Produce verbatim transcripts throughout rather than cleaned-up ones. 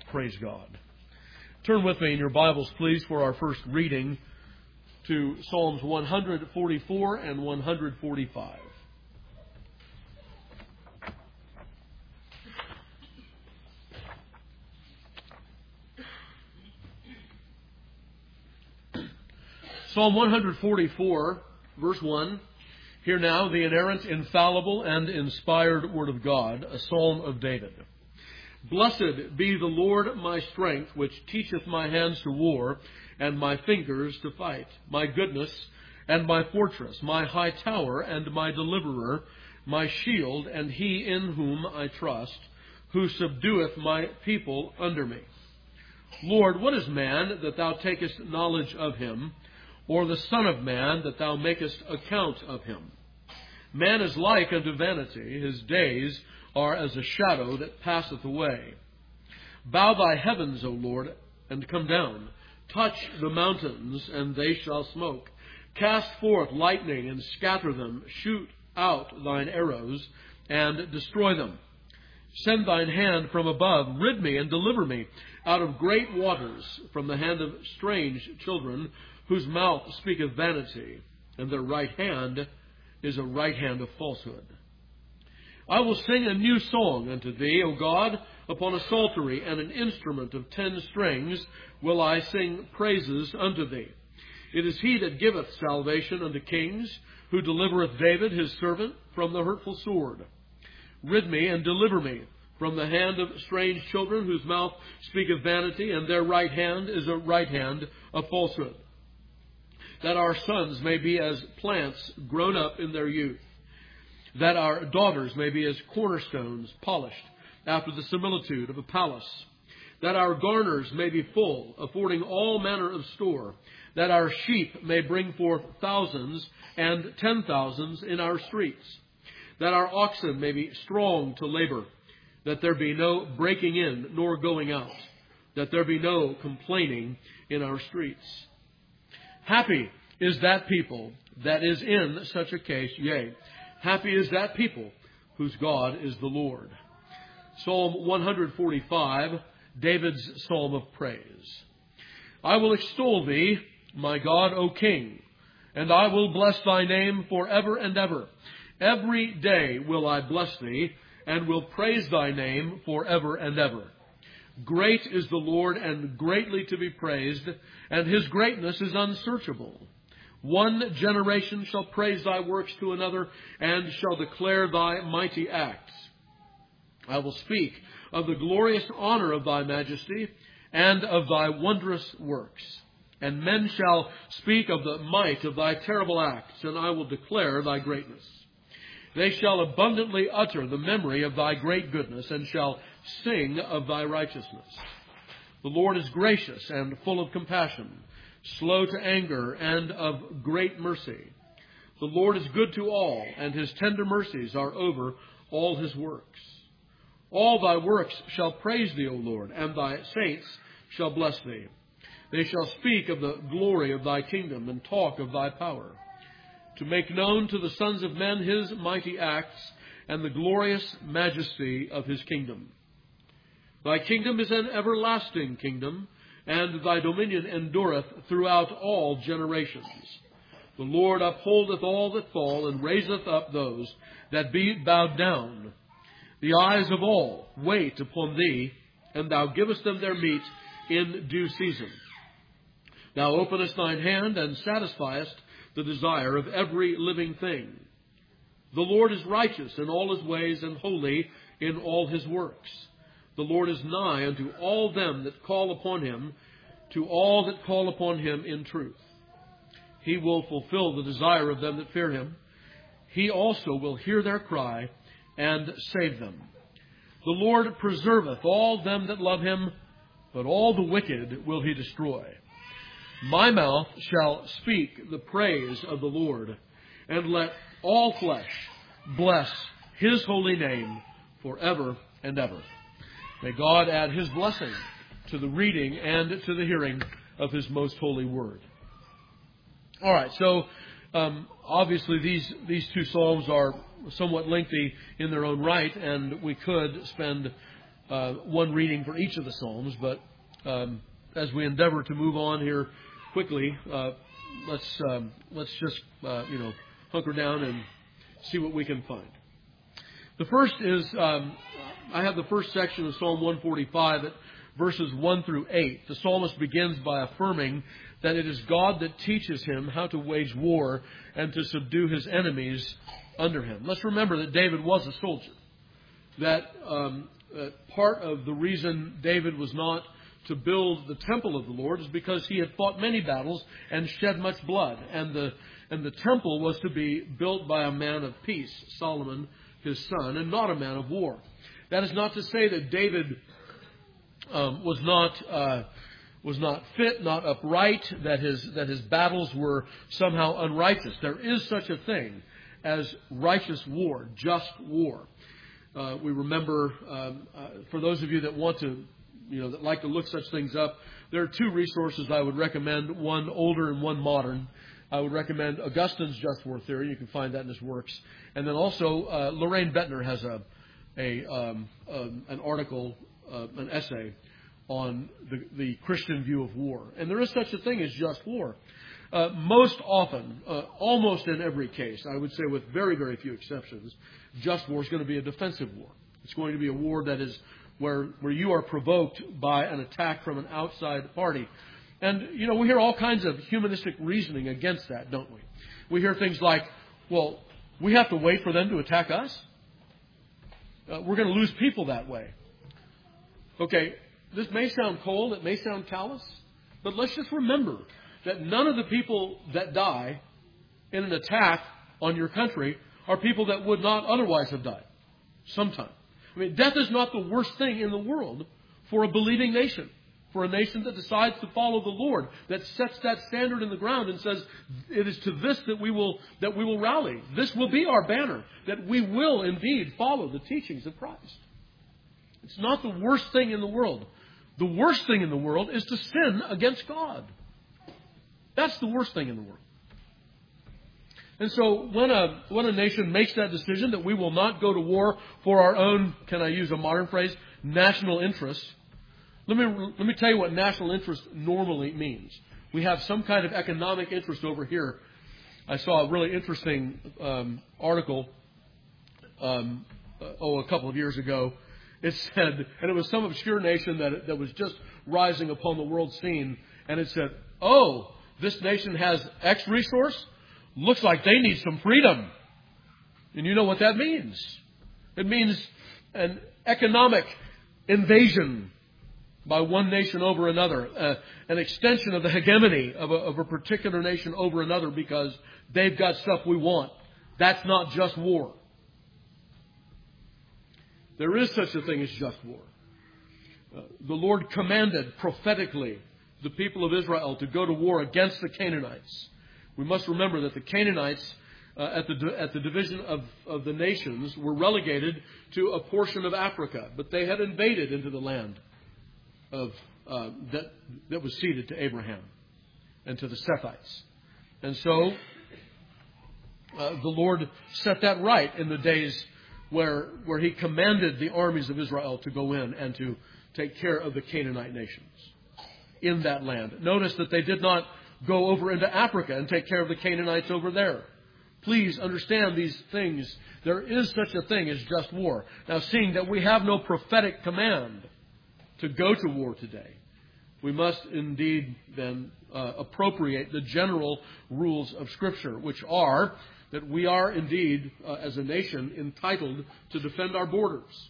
Praise God. Turn with me in your Bibles, please, for our first reading to Psalms one forty-four and one forty-five. Psalm one forty-four, verse one. Hear now the inerrant, infallible, and inspired Word of God, a psalm of David. Blessed be the Lord my strength, which teacheth my hands to war, and my fingers to fight, my goodness and my fortress, my high tower and my deliverer, my shield, and he in whom I trust, who subdueth my people under me. Lord, what is man, that thou takest knowledge of him, or the Son of man, that thou makest account of him? Man is like unto vanity, his days are as a shadow that passeth away. Bow thy heavens, O Lord, and come down. Touch the mountains, and they shall smoke. Cast forth lightning, and scatter them. Shoot out thine arrows, and destroy them. Send thine hand from above. Rid me and deliver me out of great waters, from the hand of strange children, whose mouth speaketh vanity, and their right hand is a right hand of falsehood. I will sing a new song unto thee, O God, upon a psaltery and an instrument of ten strings will I sing praises unto thee. It is he that giveth salvation unto kings, who delivereth David his servant from the hurtful sword. Rid me and deliver me from the hand of strange children, whose mouth speaketh vanity, and their right hand is a right hand of falsehood. That our sons may be as plants grown up in their youth, that our daughters may be as cornerstones polished after the similitude of a palace, that our garners may be full, affording all manner of store, that our sheep may bring forth thousands and ten thousands in our streets, that our oxen may be strong to labor, that there be no breaking in nor going out, that there be no complaining in our streets. Happy is that people that is in such a case, yea, happy is that people whose God is the Lord. Psalm one forty-five, David's psalm of praise. I will extol thee, my God, O King, and I will bless thy name forever and ever. Every day will I bless thee, and will praise thy name forever and ever. Great is the Lord, and greatly to be praised, and his greatness is unsearchable. One generation shall praise thy works to another, and shall declare thy mighty acts. I will speak of the glorious honor of thy majesty, and of thy wondrous works. And men shall speak of the might of thy terrible acts, and I will declare thy greatness. They shall abundantly utter the memory of thy great goodness, and shall sing of thy righteousness. The Lord is gracious and full of compassion, slow to anger, and of great mercy. The Lord is good to all, and his tender mercies are over all his works. All thy works shall praise thee, O Lord, and thy saints shall bless thee. They shall speak of the glory of thy kingdom, and talk of thy power, to make known to the sons of men his mighty acts, and the glorious majesty of his kingdom. Thy kingdom is an everlasting kingdom, and thy dominion endureth throughout all generations. The Lord upholdeth all that fall, and raiseth up those that be bowed down. The eyes of all wait upon thee, and thou givest them their meat in due season. Thou openest thine hand, and satisfiest the desire of every living thing. The Lord is righteous in all his ways, and holy in all his works. The Lord is nigh unto all them that call upon him, to all that call upon him in truth. He will fulfill the desire of them that fear him. He also will hear their cry, and save them. The Lord preserveth all them that love him, but all the wicked will he destroy. My mouth shall speak the praise of the Lord, and let all flesh bless his holy name forever and ever. May God add his blessing to the reading and to the hearing of his most holy word. All right, so um, obviously these, these two psalms are somewhat lengthy in their own right, and we could spend uh, one reading for each of the Psalms, but um, as we endeavor to move on here quickly, uh, let's um, let's just uh, you know hunker down and see what we can find. The first is um, I have the first section of Psalm one forty-five at verses one through eight. The psalmist begins by affirming that it is God that teaches him how to wage war and to subdue his enemies under him. Let's remember that David was a soldier. That um, uh, part of the reason David was not to build the temple of the Lord is because he had fought many battles and shed much blood. And the and the temple was to be built by a man of peace, Solomon, his son, and not a man of war. That is not to say that David um, was not uh, was not fit, not upright, that his that his battles were somehow unrighteous. There is such a thing as righteous war, just war. Uh, we remember, um, uh, for those of you that want to, you know, that like to look such things up, there are two resources I would recommend, one older and one modern. I would recommend Augustine's Just War Theory. You can find that in his works. And then also, uh, Lorraine Bettner has a, a um, um, an article, uh, an essay on the, the Christian view of war. And there is such a thing as just war. Uh, most often, uh, almost in every case, I would say with very, very few exceptions, just war is going to be a defensive war. It's going to be a war that is where where you are provoked by an attack from an outside party. And, you know, we hear all kinds of humanistic reasoning against that, don't we? We hear things like, well, we have to wait for them to attack us? Uh, we're going to lose people that way. Okay, this may sound cold, it may sound callous, but let's just remember that none of the people that die in an attack on your country are people that would not otherwise have died sometime. I mean, death is not the worst thing in the world for a believing nation, for a nation that decides to follow the Lord, that sets that standard in the ground and says, it is to this that we will that we will rally. This will be our banner, that we will indeed follow the teachings of Christ. It's not the worst thing in the world. The worst thing in the world is to sin against God. That's the worst thing in the world. And so when a when a nation makes that decision that we will not go to war for our own, can I use a modern phrase, national interest, let me let me tell you what national interest normally means. We have some kind of economic interest over here. I saw a really interesting um, article um, oh a couple of years ago. It said, and it was some obscure nation that that was just rising upon the world scene, and it said, oh, this nation has X resource. Looks like they need some freedom. And you know what that means. It means an economic invasion by one nation over another. Uh, an extension of the hegemony of a, of a particular nation over another because they've got stuff we want. That's not just war. There is such a thing as just war. Uh, the Lord commanded prophetically the people of Israel to go to war against the Canaanites. We must remember that the Canaanites uh, at the at the division of, of the nations were relegated to a portion of Africa, but they had invaded into the land of uh, that that was ceded to Abraham and to the Sethites. And so uh, the Lord set that right in the days where where He commanded the armies of Israel to go in and to take care of the Canaanite nations in that land. Notice that they did not go over into Africa and take care of the Canaanites over there. Please understand these things. There is such a thing as just war. Now, seeing that we have no prophetic command to go to war today, we must indeed then uh, appropriate the general rules of Scripture, which are that we are indeed, uh, as a nation, entitled to defend our borders.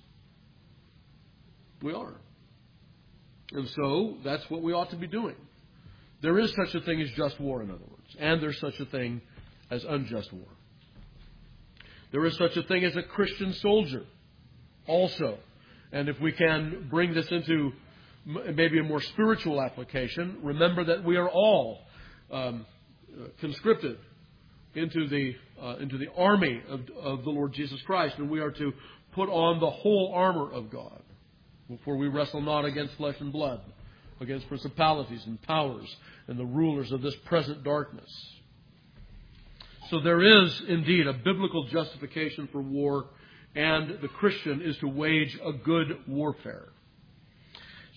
We are. And so that's what we ought to be doing. There is such a thing as just war, in other words. And there's such a thing as unjust war. There is such a thing as a Christian soldier also. And if we can bring this into maybe a more spiritual application, remember that we are all um, conscripted into the uh, into the army of, of the Lord Jesus Christ. And we are to put on the whole armor of God. For we wrestle not against flesh and blood, against principalities and powers and the rulers of this present darkness. So there is indeed a biblical justification for war, and the Christian is to wage a good warfare.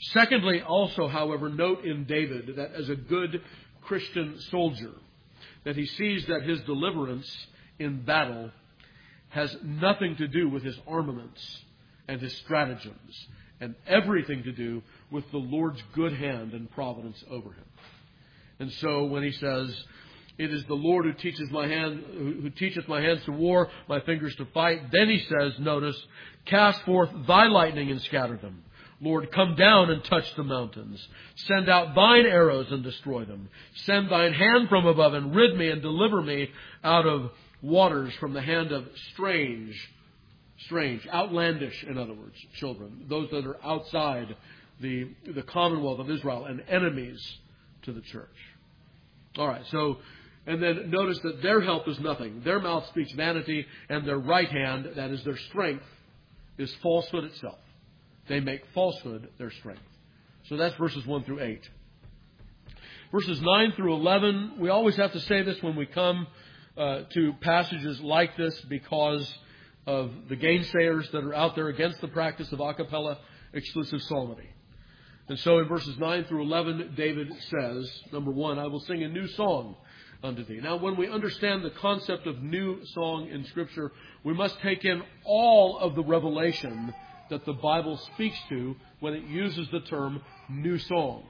Secondly, also, however, note in David that as a good Christian soldier, that he sees that his deliverance in battle has nothing to do with his armaments and his stratagems, and everything to do with the Lord's good hand and providence over him. And so when he says, "It is the Lord who teaches my hand, who teacheth my hands to war, my fingers to fight," then he says, notice, "Cast forth thy lightning and scatter them. Lord, come down and touch the mountains. Send out thine arrows and destroy them. Send thine hand from above and rid me and deliver me out of waters, from the hand of strange, strange, outlandish, in other words, children, those that are outside the, the commonwealth of Israel and enemies to the church." All right, so, and then notice that their help is nothing. Their mouth speaks vanity, and their right hand, that is their strength, is falsehood itself. They make falsehood their strength. So that's verses one through eight. Verses nine through eleven, we always have to say this when we come uh, to passages like this because of the gainsayers that are out there against the practice of a cappella exclusive psalmody. And so in verses nine through eleven, David says, number one, "I will sing a new song unto thee." Now, when we understand the concept of new song in Scripture, we must take in all of the revelation that the Bible speaks to when it uses the term new song.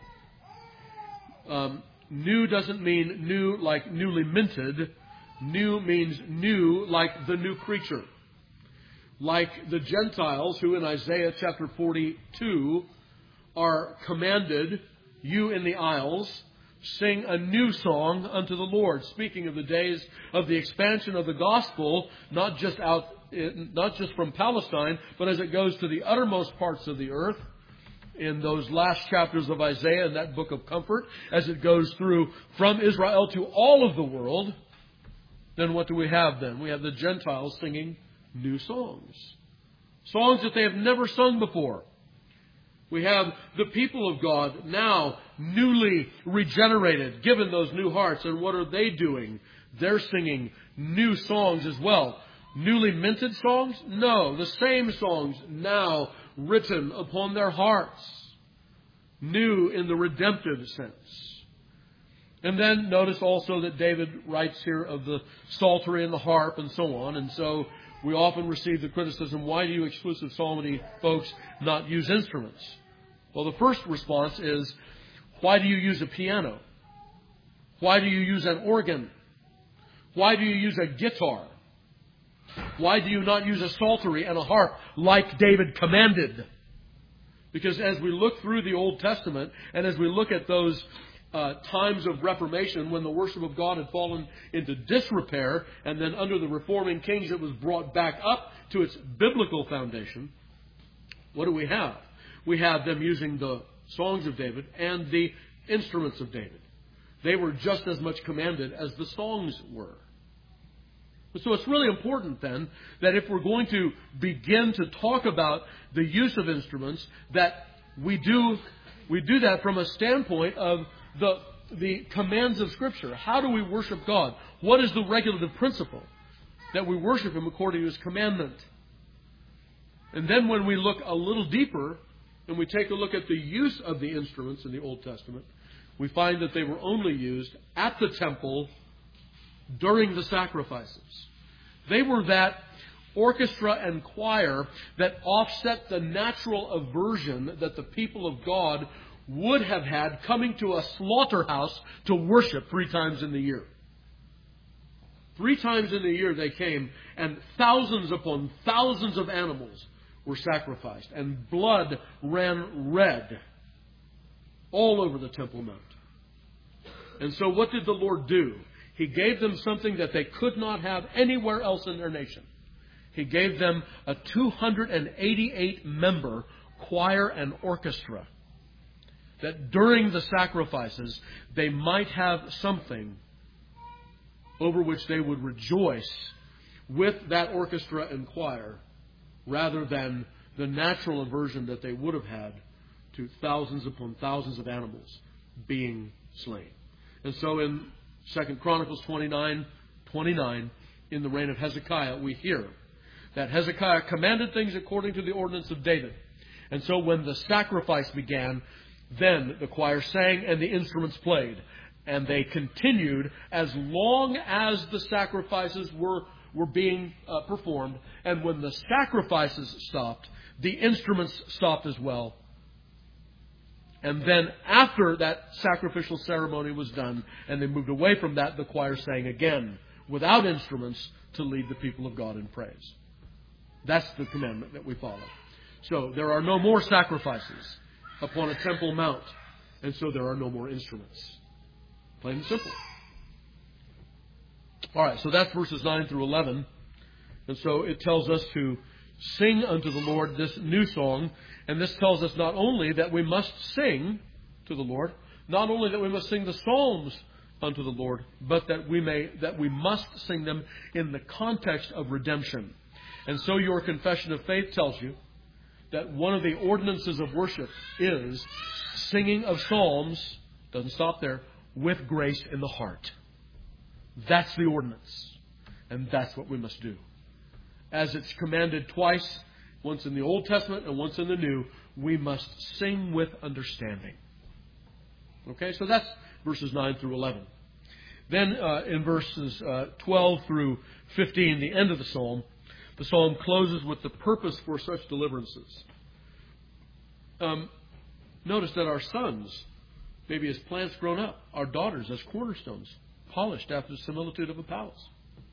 Um, new doesn't mean new like newly minted. New means new like the new creature. Like the Gentiles who in Isaiah chapter forty-two are commanded, "You in the isles, sing a new song unto the Lord," speaking of the days of the expansion of the gospel, not just out, not just from Palestine, but as it goes to the uttermost parts of the earth. In those last chapters of Isaiah, in that book of comfort, as it goes through from Israel to all of the world, then what do we have then? We have the Gentiles singing new songs. Songs that they have never sung before. We have the people of God now newly regenerated, given those new hearts. And what are they doing? They're singing new songs as well. Newly minted songs? No, the same songs now written upon their hearts. New in the redemptive sense. And then notice also that David writes here of the psaltery and the harp and so on. And so we often receive the criticism, why do you exclusive psalmody folks not use instruments? Well, the first response is, why do you use a piano? Why do you use an organ? Why do you use a guitar? Why do you not use a psaltery and a harp like David commanded? Because as we look through the Old Testament and as we look at those uh, times of Reformation when the worship of God had fallen into disrepair, and then under the reforming kings it was brought back up to its biblical foundation, what do we have? We have them using the songs of David and the instruments of David. They were just as much commanded as the songs were. So it's really important then that if we're going to begin to talk about the use of instruments, that we do we do that from a standpoint of the the commands of Scripture. How do we worship God? What is the regulative principle? That we worship Him according to His commandment. And then when we look a little deeper and we take a look at the use of the instruments in the Old Testament, we find that they were only used at the temple during the sacrifices. They were that orchestra and choir that offset the natural aversion that the people of God would have had coming to a slaughterhouse to worship three times in the year. Three times in the year they came, and thousands upon thousands of animals were sacrificed, and blood ran red all over the Temple Mount. And so what did the Lord do? He gave them something that they could not have anywhere else in their nation. He gave them a two hundred eighty-eight member choir and orchestra, that during the sacrifices they might have something over which they would rejoice with that orchestra and choir, rather than the natural aversion that they would have had to thousands upon thousands of animals being slain. And so in Second Chronicles twenty-nine twenty-nine, in the reign of Hezekiah, we hear that Hezekiah commanded things according to the ordinance of David. And so when the sacrifice began, then the choir sang and the instruments played. And they continued as long as the sacrifices were, were being uh, performed. And when the sacrifices stopped, the instruments stopped as well. And then after that sacrificial ceremony was done and they moved away from that, the choir sang again without instruments to lead the people of God in praise. That's the commandment that we follow. So there are no more sacrifices upon a temple mount. And so there are no more instruments. Plain and simple. All right, so that's verses nine through eleven. And so it tells us to sing unto the Lord this new song. And this tells us not only that we must sing to the Lord, not only that we must sing the psalms unto the Lord, but that we may that we must sing them in the context of redemption. And so your confession of faith tells you that one of the ordinances of worship is singing of psalms, doesn't stop there, with grace in the heart. That's the ordinance. And that's what we must do. As it's commanded twice, once in the Old Testament and once in the New, we must sing with understanding. Okay, so that's verses nine through eleven. Then uh, in verses uh, twelve through fifteen, the end of the psalm, the psalm closes with the purpose for such deliverances. Um, notice that our sons, maybe as plants grown up, our daughters as cornerstones, polished after the similitude of a palace.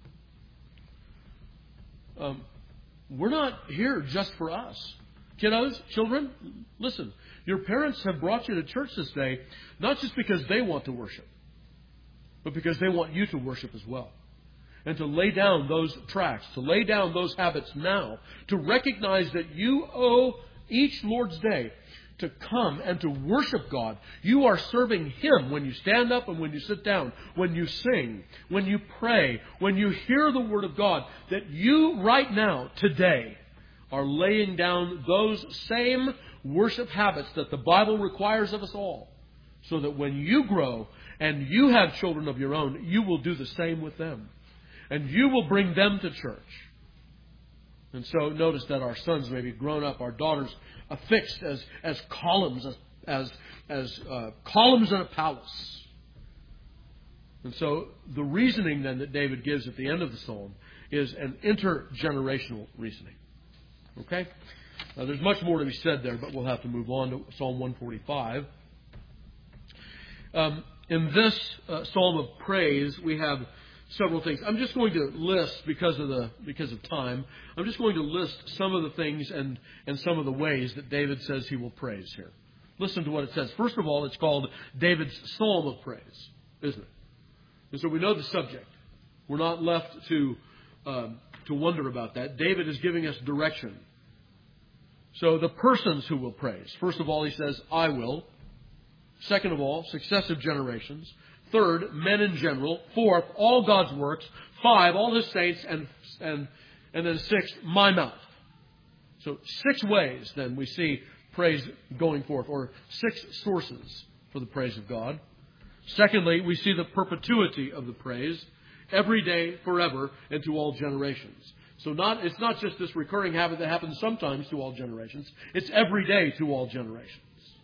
Um, we're not here just for us. Kiddos, children, listen. Your parents have brought you to church this day, not just because they want to worship, but because they want you to worship as well. And to lay down those tracks, to lay down those habits now, to recognize that you owe each Lord's Day to come and to worship God. You are serving Him when you stand up and when you sit down, when you sing, when you pray, when you hear the Word of God, that you right now, today, are laying down those same worship habits that the Bible requires of us all, so that when you grow and you have children of your own, you will do the same with them. And you will bring them to church. And so notice that our sons may be grown up, our daughters affixed as, as columns, as, as, as uh, columns in a palace. And so the reasoning then that David gives at the end of the psalm is an intergenerational reasoning. Okay? Now, there's much more to be said there, but we'll have to move on to Psalm one forty-five. Um, in this uh, psalm of praise, we have several things. I'm just going to list, because of the because of time, I'm just going to list some of the things and, and some of the ways that David says he will praise here. Listen to what it says. First of all, it's called David's Psalm of Praise, isn't it? And so we know the subject. We're not left to um, to wonder about that. David is giving us direction. So the persons who will praise. First of all, he says, I will. Second of all, successive generations. Third, men in general. Fourth, all God's works. Five, all His saints. And and and then sixth, my mouth. So six ways then we see praise going forth, or six sources for the praise of God. Secondly, we see the perpetuity of the praise, every day, forever, and to all generations. So not it's not just this recurring habit that happens sometimes to all generations. It's every day to all generations.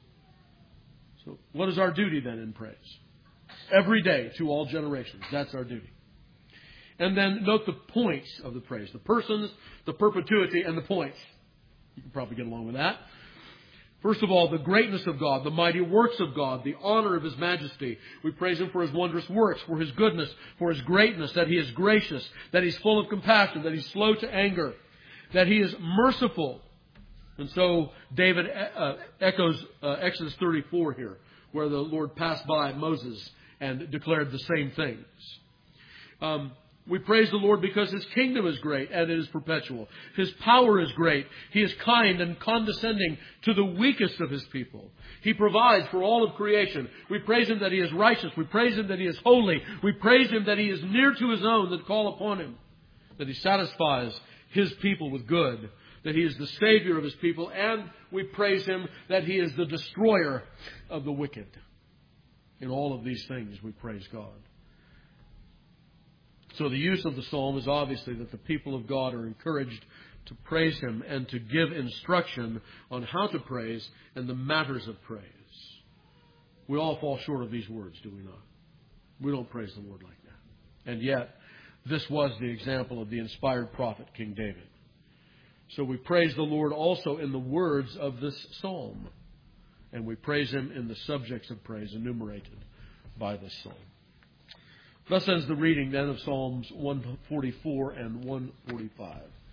So what is our duty then in praise? Every day to all generations. That's our duty. And then note the points of the praise. The persons, the perpetuity, and the points. You can probably get along with that. First of all, the greatness of God, the mighty works of God, the honor of His majesty. We praise Him for His wondrous works, for His goodness, for His greatness, that He is gracious, that He's full of compassion, that He's slow to anger, that He is merciful. And so David uh, echoes uh, Exodus thirty-four here, where the Lord passed by Moses and declared the same things. Um, we praise the Lord because His kingdom is great and it is perpetual. His power is great. He is kind and condescending to the weakest of His people. He provides for all of creation. We praise Him that He is righteous. We praise Him that He is holy. We praise Him that He is near to His own that call upon Him. That He satisfies His people with good. That He is the Savior of His people. And we praise Him that He is the destroyer of the wicked. In all of these things we praise God. So the use of the psalm is obviously that the people of God are encouraged to praise Him and to give instruction on how to praise and the matters of praise. We all fall short of these words, do we not? We don't praise the Lord like that. And yet, this was the example of the inspired prophet, King David. So we praise the Lord also in the words of this psalm. And we praise Him in the subjects of praise enumerated by this psalm. Thus ends the reading then of Psalms one forty-four and one forty-five.